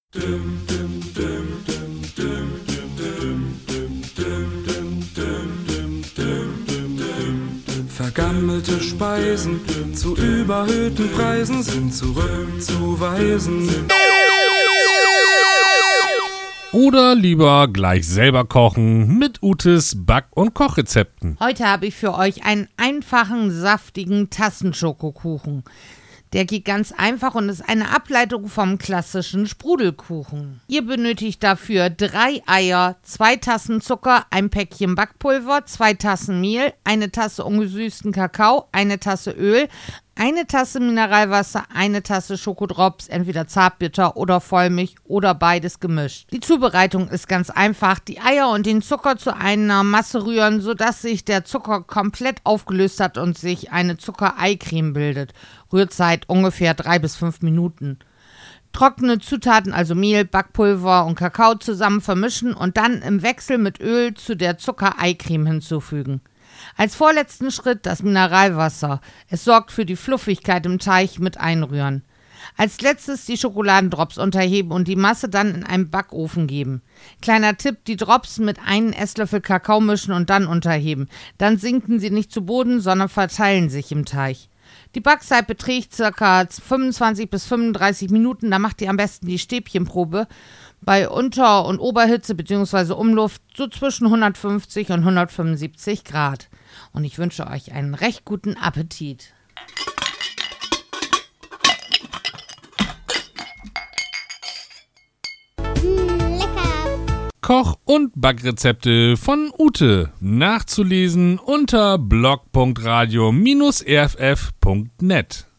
Vergammelte Speisen zu überhöhten Preisen sind zurückzuweisen. Oder lieber gleich selber kochen mit Utes Back- und Kochrezepten. Heute habe ich für euch einen einfachen, saftigen Tassenschokokuchen. Der geht ganz einfach und ist eine Ableitung vom klassischen Sprudelkuchen. Ihr benötigt dafür 3 Eier, 2 Tassen Zucker, ein Päckchen Backpulver, 2 Tassen Mehl, 1 Tasse ungesüßten Kakao, 1 Tasse Öl, 1 Tasse Mineralwasser, 1 Tasse Schokodrops, entweder Zartbitter oder Vollmilch oder beides gemischt. Die Zubereitung ist ganz einfach. Die Eier und den Zucker zu einer Masse rühren, sodass sich der Zucker komplett aufgelöst hat und sich eine Zuckereicreme bildet. Rührzeit ungefähr 3 bis 5 Minuten. Trockene Zutaten, also Mehl, Backpulver und Kakao zusammen vermischen und dann im Wechsel mit Öl zu der Zuckereicreme hinzufügen. Als vorletzten Schritt das Mineralwasser. Es sorgt für die Fluffigkeit im Teig mit einrühren. Als letztes die Schokoladendrops unterheben und die Masse dann in einen Backofen geben. Kleiner Tipp, die Drops mit 1 Esslöffel Kakao mischen und dann unterheben. Dann sinken sie nicht zu Boden, sondern verteilen sich im Teig. Die Backzeit beträgt ca. 25 bis 35 Minuten, da macht ihr am besten die Stäbchenprobe. Bei Unter- und Oberhitze bzw. Umluft so zwischen 150 und 175 Grad. Und ich wünsche euch einen recht guten Appetit. Koch- und Backrezepte von Ute. Nachzulesen unter blog.radio-rff.net.